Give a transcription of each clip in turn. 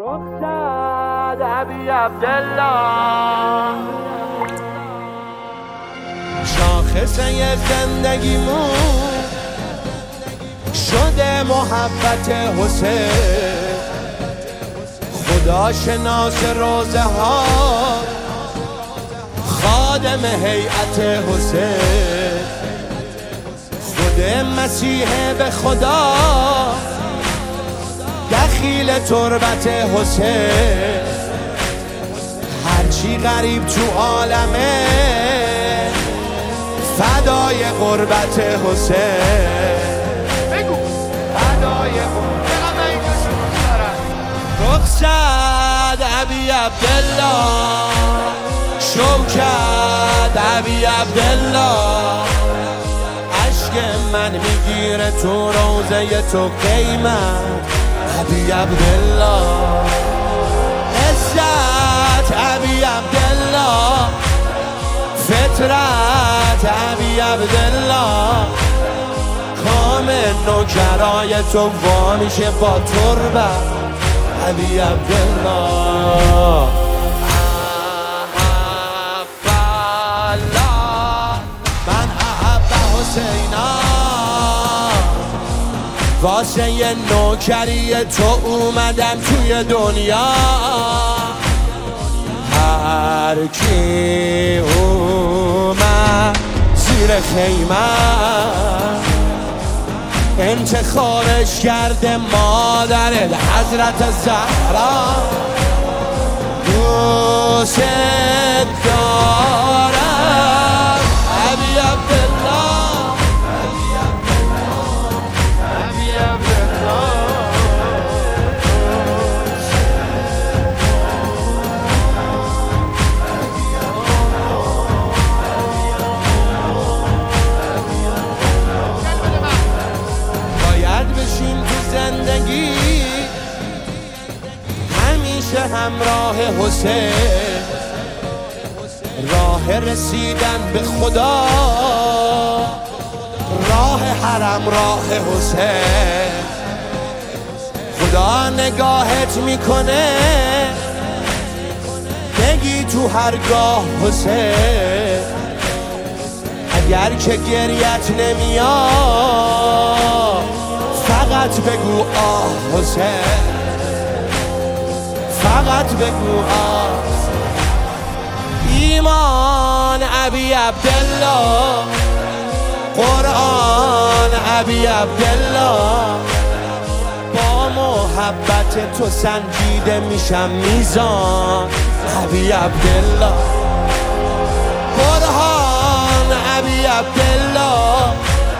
افتاد ابی عبدالله شاخصه زندگیمون شده محبت حسین خدا شناس روزه ها خادم هیئت حسین خود مسیح به خدا دخیل تربت حسین هرچی غریب تو عالمه فدای قربت حسین فدای رخصت ابی عبدالله شوکت ابی عبدالله عشق من میگیره تو روزه تو قیمت ابی عبدالله عزت ابی عبدالله فطرت ابی عبدالله کامل نوکرای تو وا میشه با تربت ابی عبدالله من احب حسینا واسه یه نوکری تو اومدم توی دنیا هر کی اومد زیر خیمه انتخابش کرده مادر حضرت زهرا دوست دارم ابی عبدالله ابی عبدالله زندگی همیشه همراه حسین راه رسیدن به خدا راه حرم راه حسین خدا نگاهت میکنه بگی تو هرگاه حسین اگر که گریت نمیاد فقط بگو آه حسین فقط بگو آه ایمان ابی عبدالله قرآن ابی عبدالله با محبت تو سنجیده میشم میزان ابی عبدالله قرآن ابی عبدالله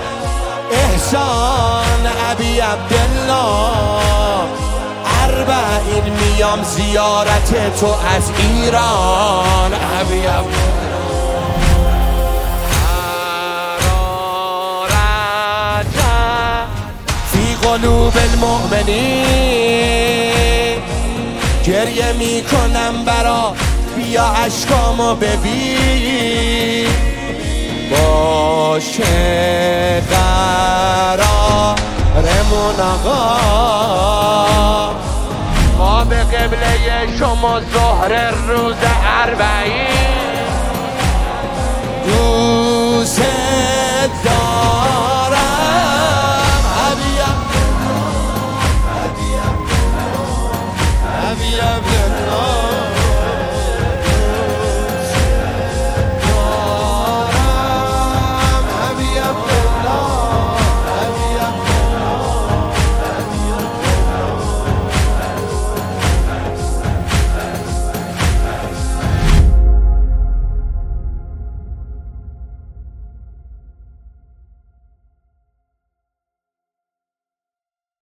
احسان ابی عبدالله اربعین میام زیارت تو از ایران ابی عبدالله حرارت فی قلوب المؤمنین گریه میکنم برا بیا اشکامو ببین باشه قرارمون آقا ما به قبله شما ظهر روز اربعین دوست